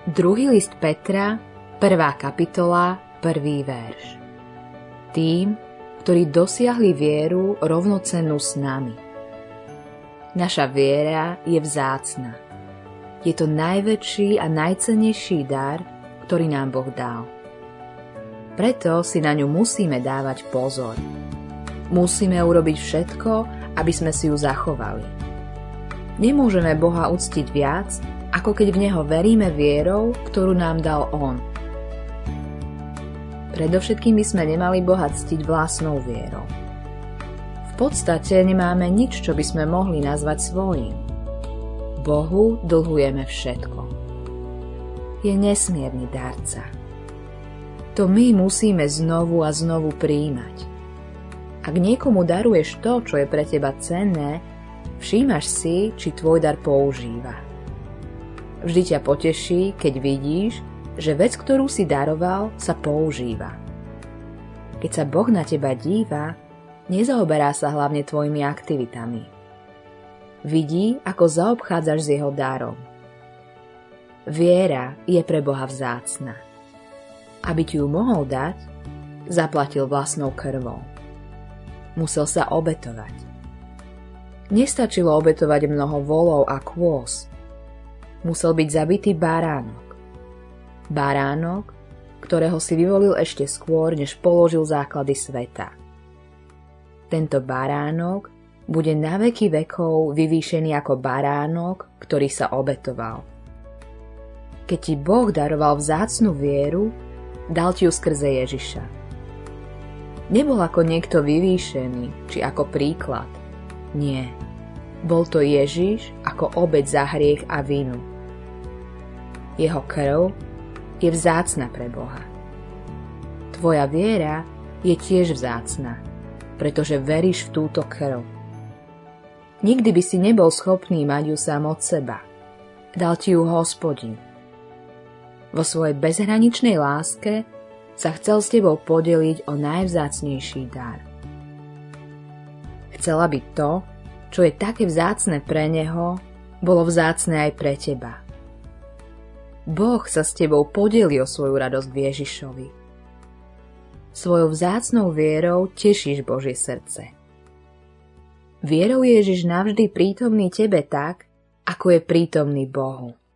Druhý list Petra, 1. kapitola, 1. verš. Tým, ktorí dosiahli vieru rovnocennú s nami. Naša viera je vzácna. Je to najväčší a najcennejší dar, ktorý nám Boh dal. Preto si na ňu musíme dávať pozor. Musíme urobiť všetko, aby sme si ju zachovali. Nemôžeme Boha uctiť viac, ako keď v Neho veríme vierou, ktorú nám dal On. Predovšetkým by sme nemali Boha ctiť vlastnou vierou. V podstate nemáme nič, čo by sme mohli nazvať svojím. Bohu dlhujeme všetko. Je nesmierny darca. To my musíme znovu a znovu prijímať. Ak niekomu daruješ to, čo je pre teba cenné, všímaš si, či tvoj dar používa. Vždy ťa poteší, keď vidíš, že vec, ktorú si daroval, sa používa. Keď sa Boh na teba díva, nezaoberá sa hlavne tvojimi aktivitami. Vidí, ako zaobchádzaš s jeho darom. Viera je pre Boha vzácna. Aby ti ju mohol dať, zaplatil vlastnou krvou. Musel sa obetovať. Nestačilo obetovať mnoho volov a kôz. Musel byť zabitý baránok. Baránok, ktorého si vyvolil ešte skôr, než položil základy sveta. Tento baránok bude na veky vekov vyvýšený ako baránok, ktorý sa obetoval. Keď ti Boh daroval vzácnu vieru, dal ti ju skrze Ježiša. Nebol ako niekto vyvýšený, či ako príklad. Nie. Bol to Ježiš ako obeť za hriech a vinu. Jeho krv je vzácna pre Boha. Tvoja viera je tiež vzácna, pretože veríš v túto krv. Nikdy by si nebol schopný mať ju sám od seba. Dal ti ju Hospodin. Vo svojej bezhraničnej láske sa chcel s tebou podeliť o najvzácnejší dar. Chcel, aby to, čo je také vzácne pre neho, bolo vzácne aj pre teba. Boh sa s tebou podelí o svoju radosť v Ježišovi. Svojou vzácnou vierou tešíš Božie srdce. Vierou je Ježiš navždy prítomný tebe tak, ako je prítomný Bohu.